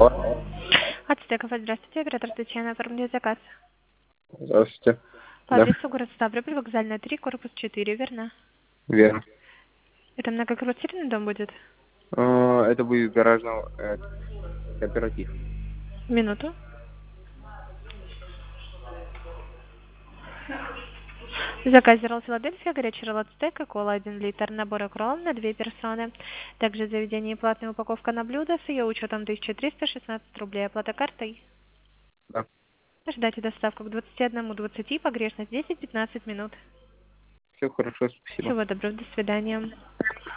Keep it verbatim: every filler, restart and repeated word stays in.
Алло. Ацтеков, здравствуйте, оператор Татьяна, оформляю заказ. Здравствуйте. По Да, адресу город Ставрополь, вокзальная три, корпус четыре, верно? верно. Это многоквартирный дом будет? А, Это будет гаражный э, кооператив. Минуту. Заказ Зерл Филадельфия, горячий ролл ацтека, кола один литр, набор акрол на две персоны. Также в заведении платная упаковка на блюдо с ее учетом тысяча триста шестнадцать рублей, оплата картой. Да. Ждайте доставку к двадцати одному двадцати, погрешность десять-пятнадцать минут. Все хорошо, спасибо. Всего доброго, до свидания.